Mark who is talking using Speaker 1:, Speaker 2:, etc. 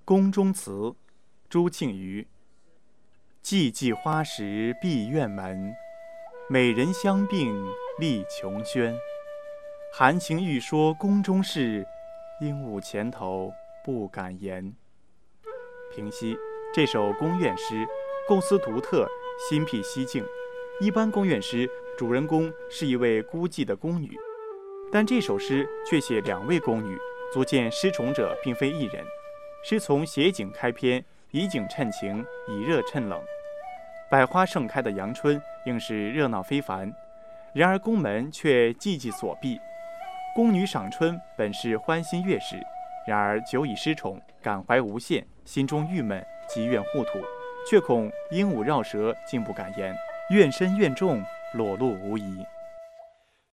Speaker 1: 宫中词》朱庆余。寂寂花时闭院门，美人相并立琼轩。含情欲说宫中事，鹦鹉前头不敢言。平析：这首宫怨诗构思独特，心僻西境。一般宫怨诗主人公是一位孤寂的宫女，但这首诗却写两位宫女，足见诗宠者并非一人。诗从写景开篇，以景衬情，以热衬冷。百花盛开的阳春应是热闹非凡，然而宫门却寂寂锁闭。宫女赏春本是欢欣悦事，然而久已失宠，感怀无限，心中郁闷，积怨护土，却恐鹦鹉绕舌，竟不敢言，怨深怨重，裸露无遗。